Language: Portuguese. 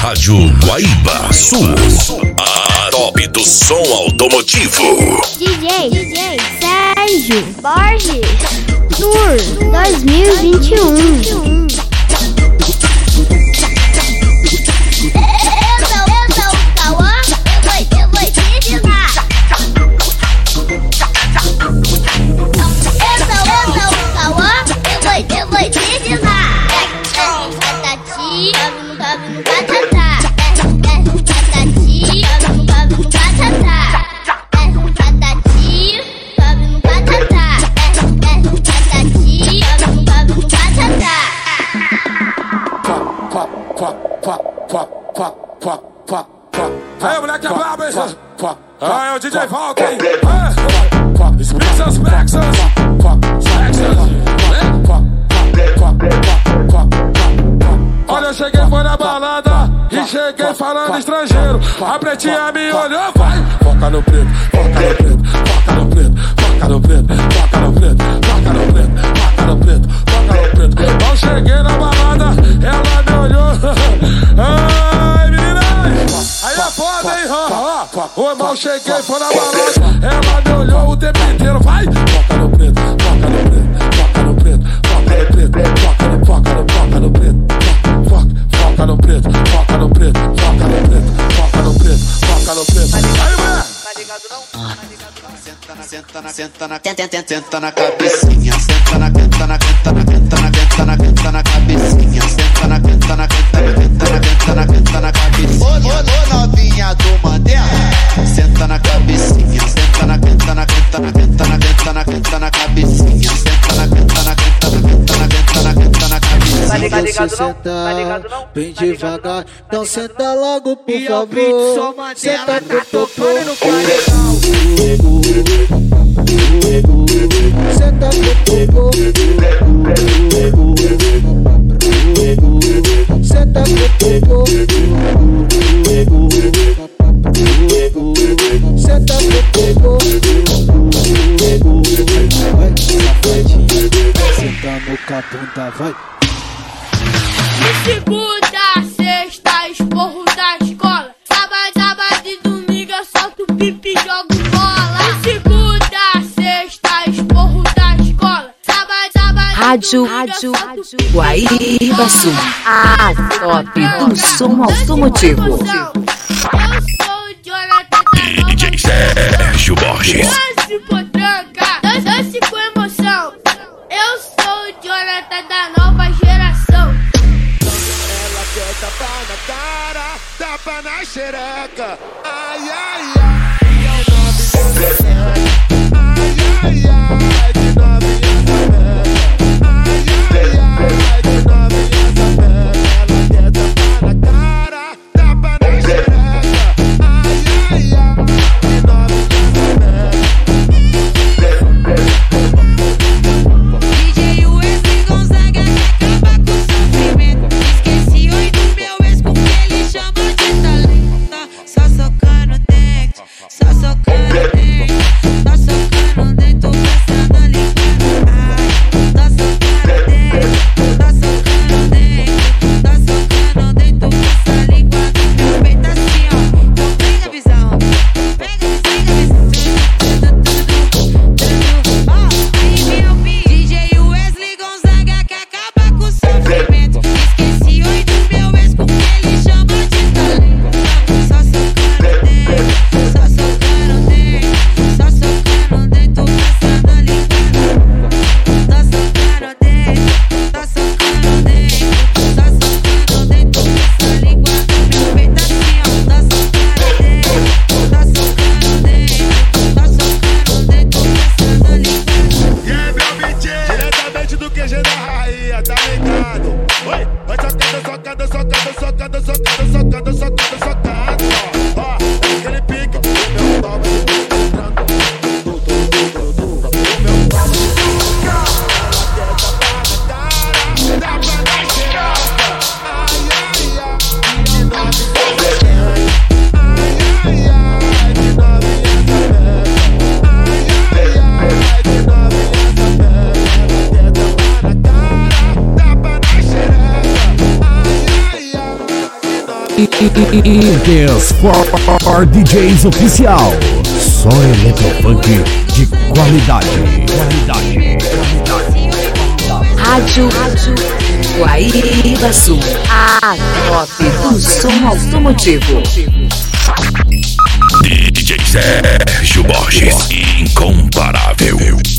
Rádio Guaíba Sul, a top do som automotivo. DJ Sérgio Borges Tour 2021. Aí, moleque é brabo, hein? Aí, o DJ Falk, hein? Spixas, olha, eu cheguei, foi na balada e cheguei falando estrangeiro. A pretinha me olhou, vai. Foca no preto, foca no preto, foca no preto, foca no preto, foca no preto, foca no preto, foca no preto, foca no preto. Eu cheguei na balada, ela me olhou. Ai, meninas, aí é foda, hein? Ô, irmão, cheguei, foi na balada, ela me olhou o tempo inteiro, vai. Foca no preto, foca no preto, foca no preto, foca no preto, foca no preto, foca no preto, foca no preto, foca no preto, foca no preto, foca no preto, foca no preto. Aí, mulher! Tá ligado não? Senta na cabecinha, senta na cabecinha, senta na cabecinha. Ô novinha do Mandela, senta na cabecinha, senta na cabecinha, senta na cabecinha. Tá ligado não? Bem devagar, então senta logo, por favor. Senta que eu tô fora no paredão. Senta que eu tô. Senta que eu tô. Senta que eu tô. Vai, safadinha. Senta no capunda, vai. De segunda a sexta, esporro da escola. Sábado e domingo eu solto pipi e jogo bola. De segunda a sexta, esporro da escola. Sábado Rádio Guaíba Sul, a top do som automotivo. Eu sou o Jonathan da DJ Sérgio Borges. Dance potranca, dance com emoção. Eu sou o Jonathan da nova geração. Ela quer tapa na cara, tapa na xereca. Ai, ai, ai. Ai, ai, ai. De novinha da Meca. Ai, ai, ai. De novinha da Meca. Ela quer tapa na cara, tapa na xereca. Ai, ai, ai. De novinha da Meca. DJ Wesley Gonzaga quer acabar com o sofrimento. Esqueci oi do meu ex porque ele chama de talento. Só Intense for DJs oficial. Só eletrofunk de qualidade. Rádio Guaíba Sul, a top do som automotivo. DJ Sérgio Borges, incomparável.